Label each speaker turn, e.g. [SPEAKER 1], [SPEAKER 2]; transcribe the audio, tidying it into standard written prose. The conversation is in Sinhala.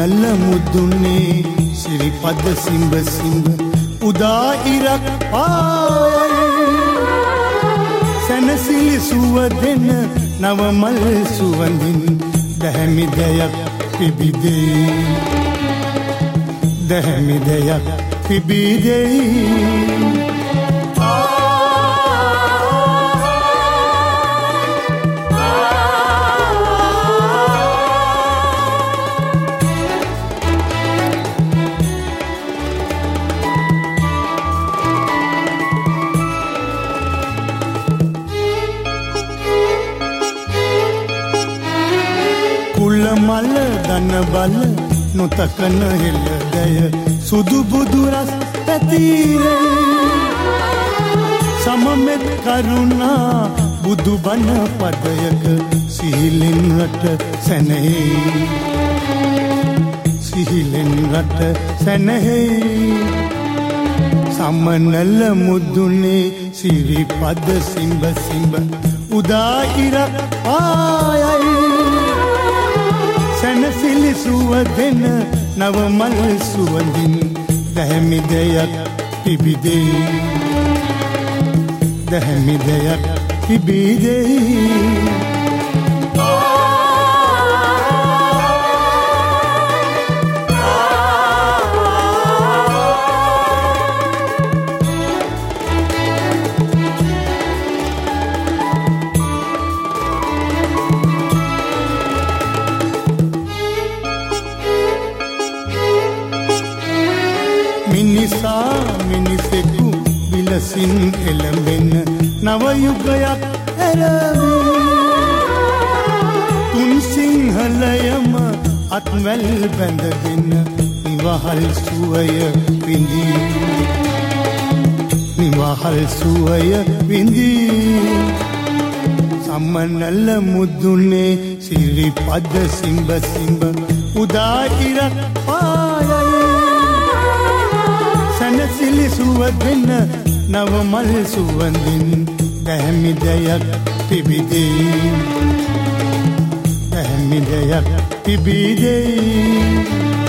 [SPEAKER 1] සමනල මුදුනේ සිරිපද සිඹ සිඹ උදා ඉරක් පායයි සනසිලි සුව දෙන නවමල් සුවඳින් දැහැමි දෙයක් පිබිදෙයි දැහැමි දෙයක් පිබිදෙයි මල දන බල නොතකන හෙළදය සුදු බුදු රස පැතිරේ සමමෙත් කරුණා බුදු බණ පදයක සිහිලෙන් රට සැනෙහි සිහිලෙන් රට සැනෙහි සමනල මුදුනේ සිරිපද සිඹ සිඹ උදා ඉරක් ආයයි සනසිලි සුව දෙන නවමල් සුවඳින් දැහැමි දෙයක් පිබිදෙයි දැහැමි දෙයක් පිබිදෙයි මිනිසා මිනිසෙකු විලසින් එළඹෙන නවයුගයක් ඇරවි තුන් සිංහලයම අත්වැල් බැඳගෙන නිවහල් සුවය විඳී නිවහල් සුවය විඳී සමනල මුදුනේ සිරිපද සිඹ සිඹ උදා ඉරක් පායයි සනසිලි සුව දෙන නවමල් සුවඳින් දැහැමි දෙයක් පිබිදෙයි දැහැමි දෙයක් පිබිදෙයි